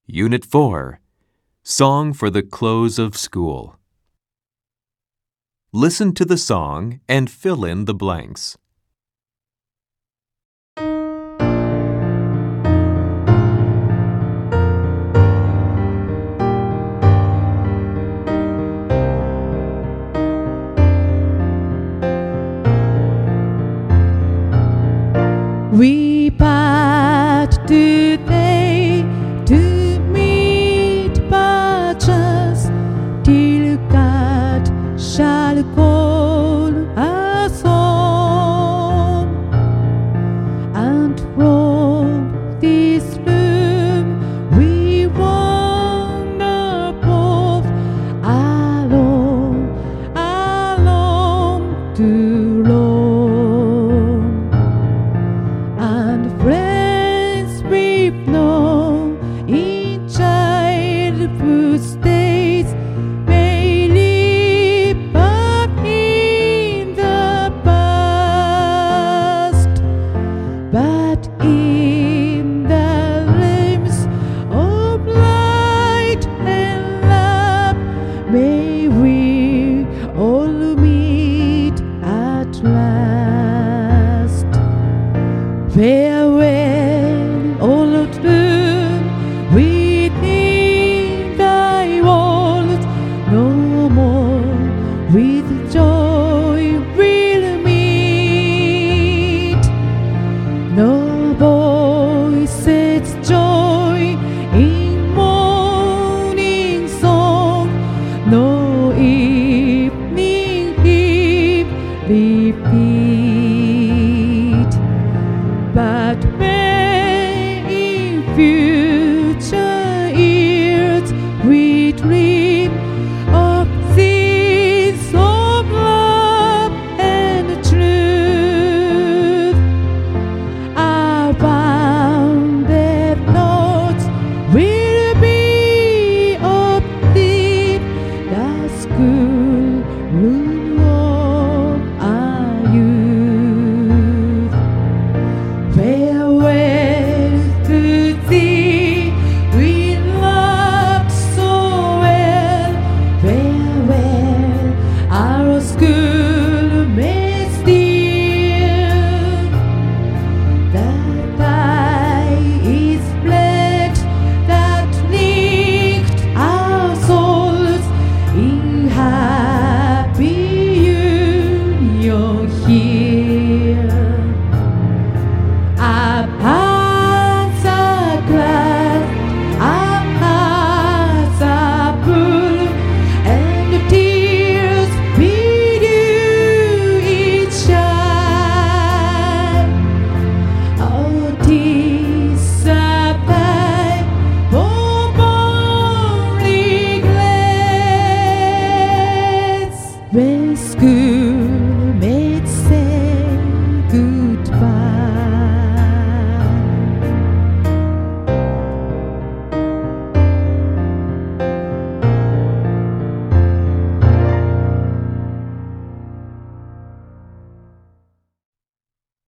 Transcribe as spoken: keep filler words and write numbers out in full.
Unit four, Song for the Close of School. Listen to the song and fill in the blanks. We part today to meet perchance till God shall call us home. And from this room we wander both alone, alone to roam. And friends we've known in childhood's days may live up in the past, but in the realms of light and love may we all meet at last. Farewell, O Lord, within thy walls, no more with joy we'll meet. No voices joy in morning song, no evening hymn repeat. But may in future years we dream of things of love and truth. Our bounded thoughts will be of thee, the school room of our youth. Farewell to thee, we loved so well. Farewell, our schoolmates dear. That thy is pledged that linked our souls in happy union here. Our hearts are glad, our hearts are full, and the tears bedew each child. Oh, tis a time for only glance when